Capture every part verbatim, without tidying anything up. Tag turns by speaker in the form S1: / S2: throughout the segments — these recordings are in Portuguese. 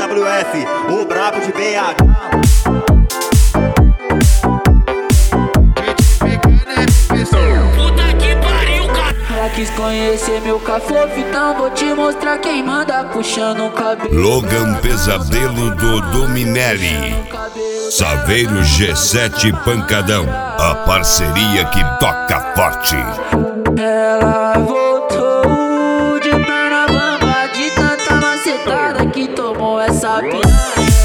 S1: W S, o brabo de B H.
S2: Quis conhecer meu cafofo, então vou te mostrar quem manda puxando o cabelo.
S3: Logan Pesadelo do Dominelli, Saveiro G sete Pancadão, a parceria que toca forte.
S2: Ela voltou de perna bamba, de tanta macetada que tomou essa piranha.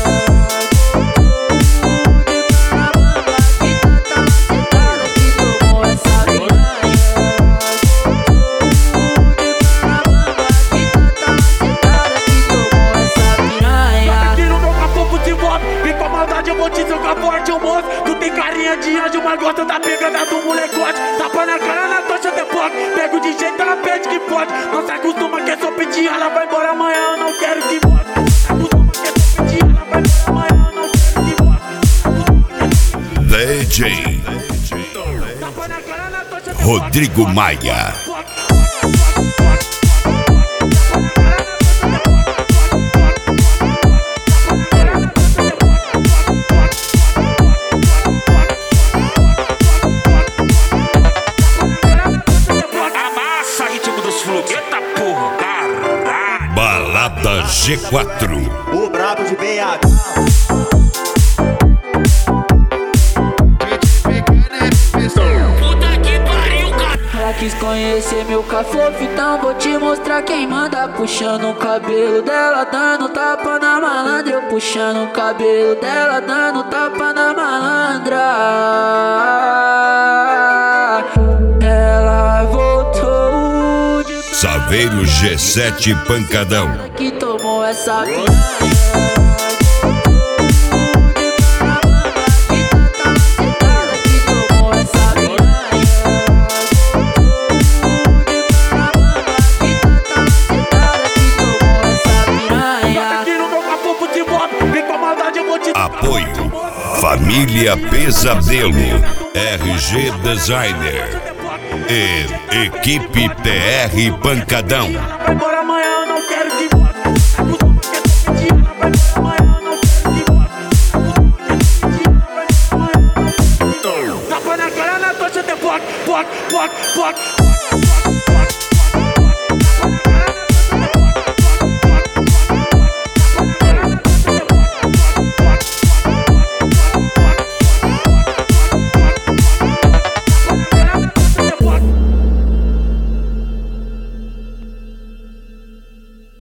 S4: Tu tem carinha de anjo, mas gosta da pegada do molecote. Tapa na cara, na tocha de foco. Pego de jeito, ela pede que pode. Não se acostuma que é só pedir, ela vai embora amanhã, eu não quero que volte. Não se acostuma que é só pedir, ela vai embora amanhã, eu não quero que volte.
S3: D J Rodrigo Maia. Balada G quatro,
S1: o brabo de B H.
S2: Puta que pariu, cara. Ela quis conhecer meu cafofo, então vou te mostrar quem manda puxando o cabelo dela, dando tapa na malandra. Eu puxando o cabelo dela, dando tapa na malandra. Ela voltou de
S3: Saveiro G sete Pancadão,
S2: que tomou essa piranha.
S3: Apoio Família Pesadelo, R G Designer e Equipe P R Pancadão.
S4: Vai embora amanhã, eu não quero que volte. Acostuma que é só pedir, ela vai embora amanhã, eu não quero que volte. Acostuma que é só pedir, ela vai embora amanhã, eu não quero que volte. Tapa na cara, na tocha de foco, foco, foco, foco.